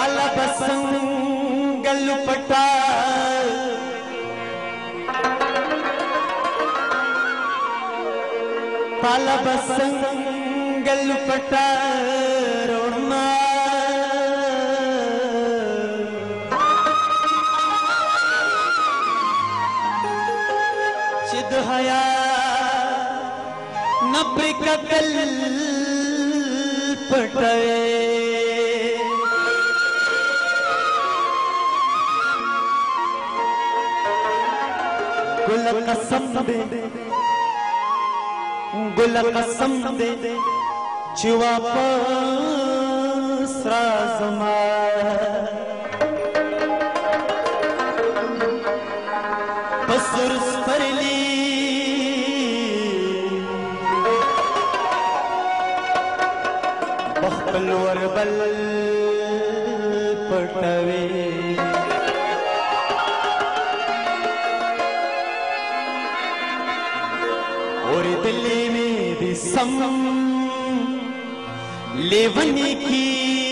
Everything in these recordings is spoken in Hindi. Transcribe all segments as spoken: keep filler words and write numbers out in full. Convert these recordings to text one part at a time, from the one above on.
पाला बसंगल पटा पाला बसंगल पटा रोमा चिद हया नब्रिक कल पटे गुल कसम दे गुल कसम दे जुआ पसरा जमा बसुर परली बखलवर बल पटवे और दिल्ली में भी सम लेवनी की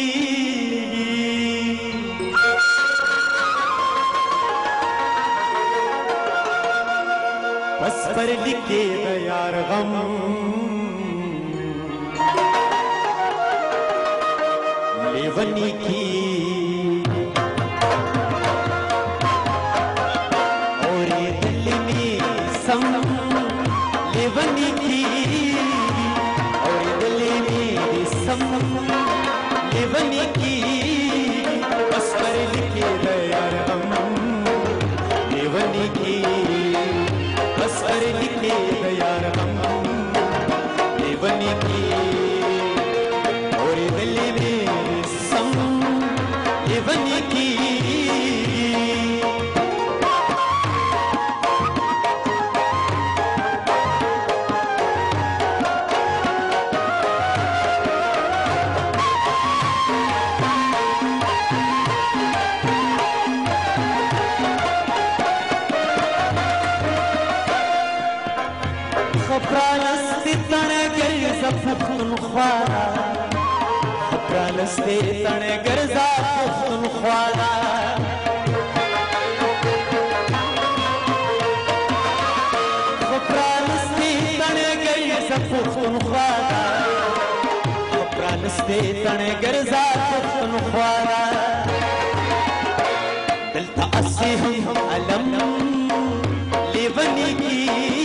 बस पर लिखे यार गम लेवनी की और दिल्ली में सम लेवनी की और दिल्ली में सम लेवनी की बस पर लिखे यार हम लेवनी की बस पर लिखे यार हम लेवनी की और दिल्ली में सम लेवनी की खपरालस्ती तणगर ज़फ़्फ़ुन ख्वाला खपरालस्ती तणगर ज़फ़्फ़ुन ख्वाला खपरालस्ती तणगर ज़फ़्फ़ुन ख्वाला खपरालस्ती तणगर ज़फ़्फ़ुन ख्वाला दिल था असी हम अलम लेवनी की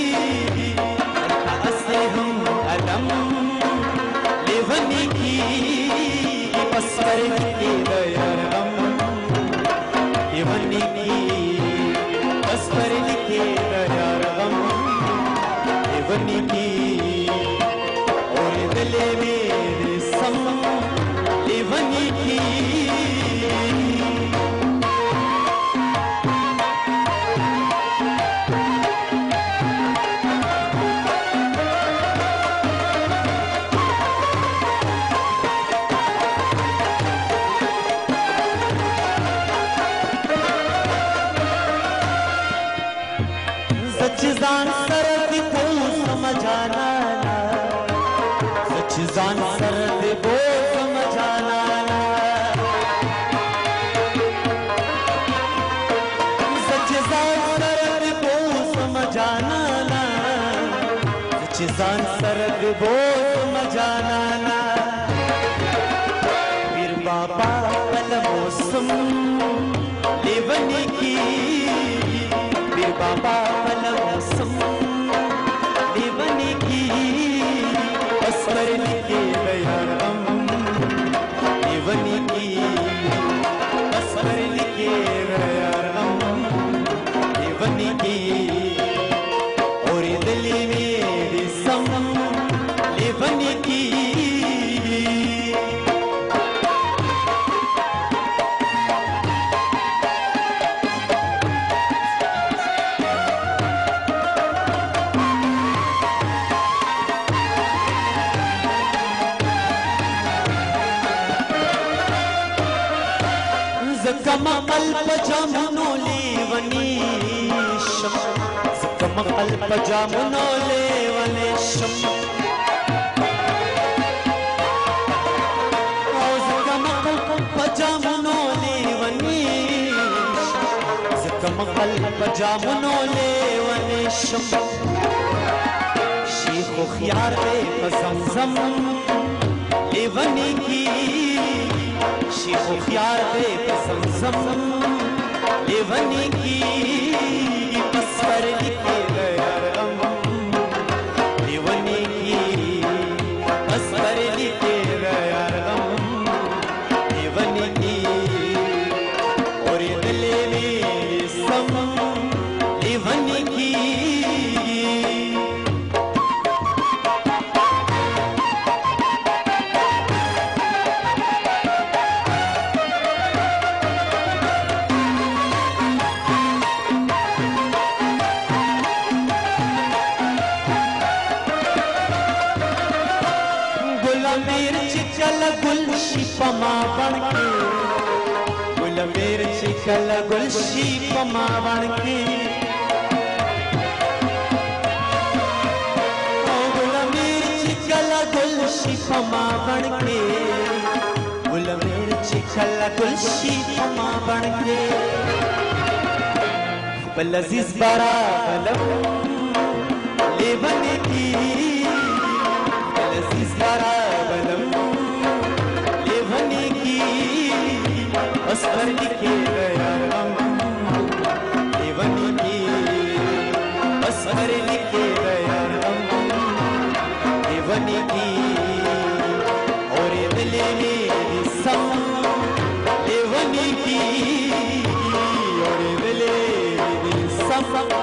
अलम लेवनी की बस पर लिखे यार हम लेवनी की बस पर लिखे यार हम लेवनी की और दिले मेरे सम लेवनी की जान सरद को समझाना सच जान सरद को समझाना सच जान सरद को समझाना सच जान सरद को समझाना फिर बाबा कल मौसम लेवनी की फिर बाबा मौसम लेवनी की बस पर लिखे यार हम लेवनी की बस पर लिखे यार हम लेवनी की और दिल्ली में सम लेवनी की कमा कल्प जामुनो लेवनी शम कमा कल्प जामुनो लेवनी शम कमा कल्प जामुनो कल्प जामुनो ले वने शम शेख ख्यार पे zamzam ले वने की शेख ख्यार पे zamzam ले वने की बस पर लिखे गया रम ले वने की बस पर लिखे गया रम ले वने की और गले में सम ले वने की पमा बनके गुल मिर्च कल गुलशी पमा बनके गुल मिर्च कल गुलशी पमा बनके गुल मिर्च कल गुलशी पमा बनके बलजीज बरा बलम ले बने की बलजीज बरा बलम बस पर लिखे गया रम देवनी की बस पर लिखे गया रम देवनी की और दिले में सम देवनी की और दिले में सम